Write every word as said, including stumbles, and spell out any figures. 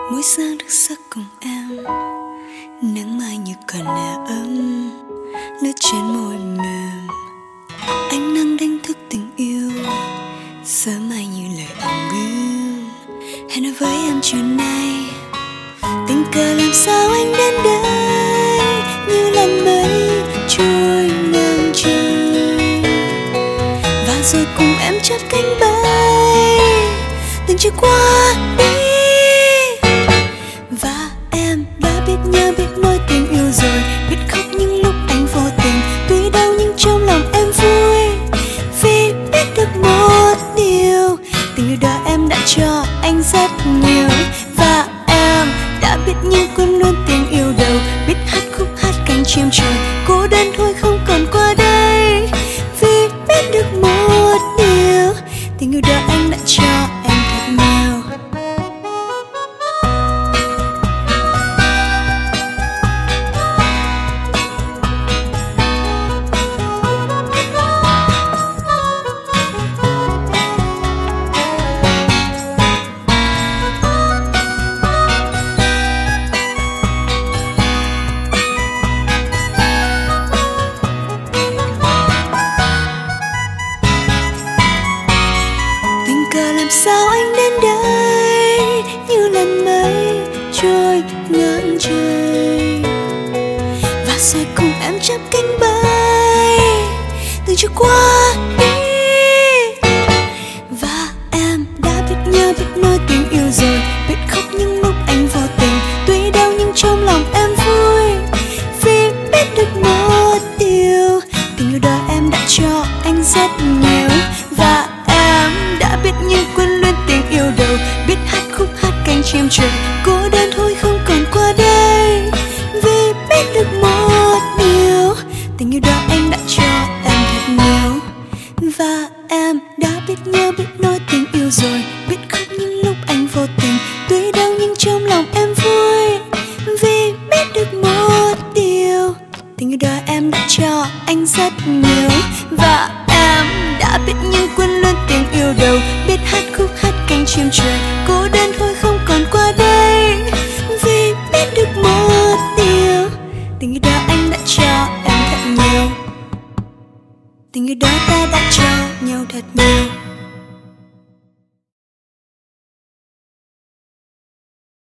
Mỗi sáng thức giấc cùng em, nắng mai như còn là ấm lướt trên môi mềm. Ánh nắng đánh thức tình yêu, sớm mai như lời ấm bướm. Hẹn nói với em chiều nay, tình cờ làm sao anh đến đây như làn mây trôi ngang trời, và rồi cùng em chắp cánh bay từng chiều qua đi. Và em đã biết nhớ biết nói tình yêu rồi, biết khóc những lúc anh vô tình, tuy đau nhưng trong lòng em vui vì biết được một điều, tình yêu đó em đã cho anh rất nhiều. Và em đã biết nhưng quên luôn tình yêu đầu, biết hát khúc hát cánh chim trời, cô đơn thôi không còn qua đây vì biết được một điều, tình yêu đó anh đã cho em thật nhiều. Làm sao anh đến đây như làn mây trôi ngang trời, và rồi cùng em chắp cánh bay từng chiều qua đi. Và em đã biết nhớ biết nói tình yêu rồi, biết khóc những lúc anh vô tình, tuy đau nhưng trong lòng em vui vì biết được một điều, tình yêu đó em đã cho anh rất nhiều. Và đã biết nhưng quên luôn tình yêu đầu, biết hát khúc hát cánh chim trời, cô đơn thôi không còn qua đây vì biết được một điều, tình yêu đó anh đã cho em thật nhiều. Và em đã biết nhớ biết nói tình yêu rồi, biết khóc những lúc anh vô tình, tuy đau nhưng trong lòng em vui vì biết được một điều, tình yêu đó em đã cho anh rất nhiều. Và em đã biết nhưng quên luôn tình yêu đầu, biết hát khúc hát cánh chim trời, cô đơn thôi không còn qua đây vì biết được một điều, tình yêu đó anh đã cho em thật nhiều, tình yêu đó ta đã cho nhau thật nhiều.